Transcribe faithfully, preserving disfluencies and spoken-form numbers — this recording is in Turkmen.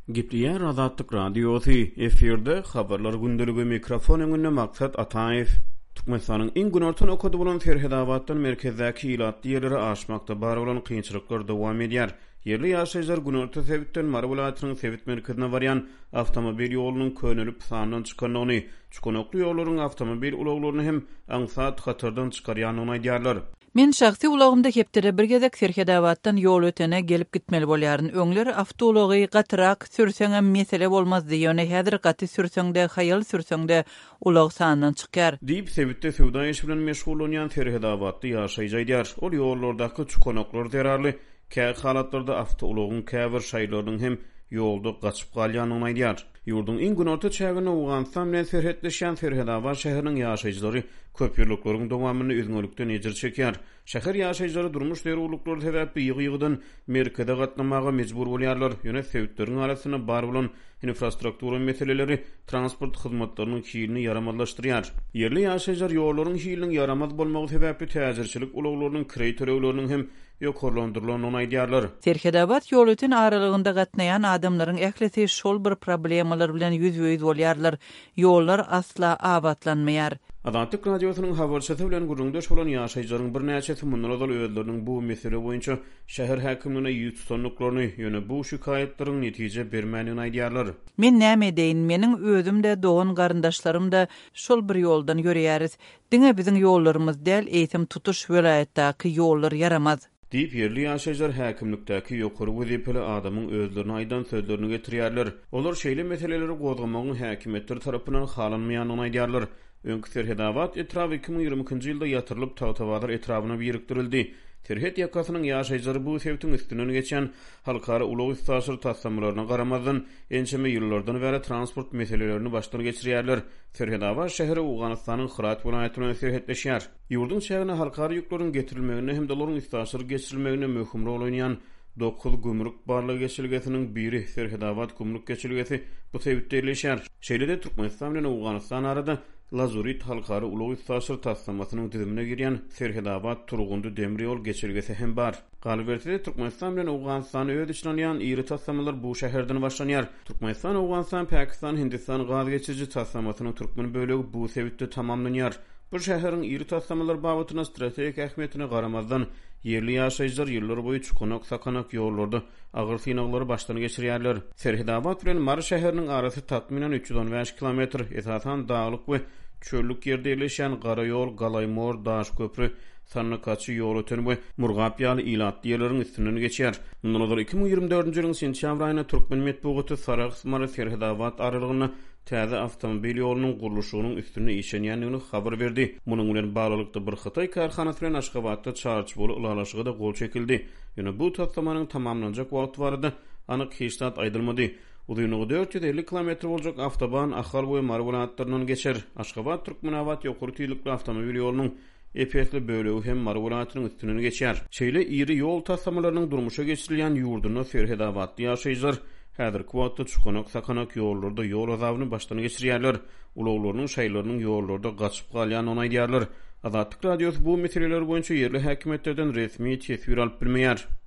Gipdiýär Azatlyk Radiosu eferde habarlar gündeligi mikrofon öňünde maksat Ataýew. Türkmenistanyň iň günortan okudy bolan Ferhedawatdan merkezdäki ilat ýerleri aşmakda bar bolan kynçylyklar dowam edýär. Yerli ýaşaýjylar günorta sebitden Marwulatynyň sebit merkezine barýan awtomobil ýolunyň könülip sanyny çykanyny, çykanokly ýollaryň awtomobil ulaglaryny hem aňsat hatyrdan çykarýanyny aýdýarlar. Men şahsy ulagymda hepdere bir gezek Ferhedawatdan ýol ötene gelip gitmeli bolýaryn. Öňleri awtology gatrak sürseňem mesele bolmaz diýene häzir gaty sürseňde, haýal sürseňde ulag sanyny çykar. Diýip sebitde sowda iş bilen meşgul bolýan Ferhedawatda ýaşaýjylar. Ol ýollardaky çykanoklar derarly käy halatlarda awtologyň käbir şaýlarynyň hem ýolda gaçyp galýanyny aýdýar. Ýurdun iň günorta çägine ugansam bilen serhetleşen Ferhedawat şäheriniň ýaşaýjylary köp ýyrlyklaryň dowamyny üzgünlükden ejir çekýär. Şäher ýaşaýjylary durmuş derewliklary sebäpli ýygy-ýygydan merkeze gatnamaga mejbur bolýarlar. Ýöne sebäpleriň arasyna bar bolan infrastruktura meseleleri transport hyzmatlarynyň hiýlini ýaramadlaşdyrýar. Yerli ýaşaýjylar ýollaryň hiýliniň yaramaz bolmagy sebäpli täzirçilik ulaglarynyň kirey töreýlerini hem ýokarlandyrylanyny aýdýarlar. Ferhedawat ýol ötün aralygynda gatnaýan adamlaryň ählisi şol bir problemalar bilen ýüz-ýüz bolýarlar. Ýollar asla abatlanmaýar. Azatlyk Radiosynyň habarçysy bilen gurulmdaş bolan ýaşaýjylaryň bir näçesi mundan özleriniň bu mesele boýunça şäher häkimligine ýüz tutanlyklaryny ýöne bu şikaýetlaryň netije bermäni aýdýarlar. Men näme deýin, meniň özüm de dogan garyndaşlarym da şol bir ýoldan ýörýäris. Diňe biziň ýollarymız däl eýtim tutuş welaýatdaky ýollar yaramaz. Diýip yerli ýaşaýjylar häkimlikdäki ýokary wezipeli adamyň özlerini aýdan sözlerini getirýärler. Olar şeýle meseleleri gozgamagyň häkimetler tarapyndan halanmaýanyny aýdýarlar. Öňkü Ferhedawat etrafy iki ming ýygrymyňky ýylda ýatyrylyp Tawtawadyr etrabyna birikdirildi. Terhet ýakasynyň ýaşaýjylary bu sebäpden üstünden geçen halkara ulag üstaşyr tassamlaryna garamazdan ençeme ýyllardan beri transport meselelerini başdan geçirýärler. Ferhedawat şäheri Owganystanyň Hyrat welaýatyna serhetleşýär. Ýurdun şäherine halkara ýüklaryň getirilmegine hem de olaryň üstaşyr geçirilmegine möhüm rol oýnaýan dokuz gümrük barlygy geçilgesiniň biri Ferhedawat gümrük geçilgesi bu sebäpde ýerleşýär. Şeýlede Türkmenistan bilen Owganystan arada Lazurit halkara ulag üstaşyr tassamasynyň düzümine girýän Ferhedawat Turgundy demir ýol geçilgesi hem bar. Galbertide Türkmenistan bilen Owganystany öz içine alýan iri tassamalar bu şäherden başlanýar. Türkmenistan, Owganystan, Pakistan, Hindistan gaz geçirji tassamasynyň türkmen bölegi bu sebäpde tamamlanýar. Bu şäheriň iri tassamalar babatyna strategik ähmiýetine garamazdan yerli ýaşaýjylar ýyllar boýu çykanak sakanak ýollarda agyr synaglary başdan geçirýärler. Ferhedawat bilen Mar şäheriniň arasy takminan üç ýüz on beş kilometr, esasan daglyk we çöllük ýerde ýerleşen Gara ýol, Galaýmor, Daş köprü, Sannykaçy ýol öteni we Murgap ýaly ilat ýerleriň üstünden geçýär. Mundan iki ming ýygrimi dördünji ýylyň sentýabr aýyna Türkmen medeniýeti Sarax-Mara Ferhedawat aralygyna täze awtomobil ýolunyň gurulşynyň üstüne işenýändigini habar berdi. Munyň bilen baglanykda bir Hytaý karhanasy bilen Aşgabatda çarçy bolup ulaşygy da gol çekildi. Ýöne bu tassamanyň tamamlanjak wagt barada anyk hiçnat aýdylmady. Uzynygy dört ýüz elli kilometr boljak awtoban Ahal we Marwulatlaryndan geçer. Aşgabat Türkmenawat ýokary tüýlükli awtomobil ýolunyň epesli bölegi hem Marwulatynyň üstünden geçýär. Şeýle iri ýol tassamalarynyň durmuşa geçirilýän ýurduny Ferhedawat ýaşaýjylar häzir kwatda çykanak sakanak ýollarda ýol azabyny başdan geçirýärler. Ulaglarynyň şaýlarynyň ýollarda gaçyp galýanyny aýdýarlar. Azatlyk Radiosu bu meseleler boýunça yerli häkimetlerden resmi tesbir alyp bilmeýär.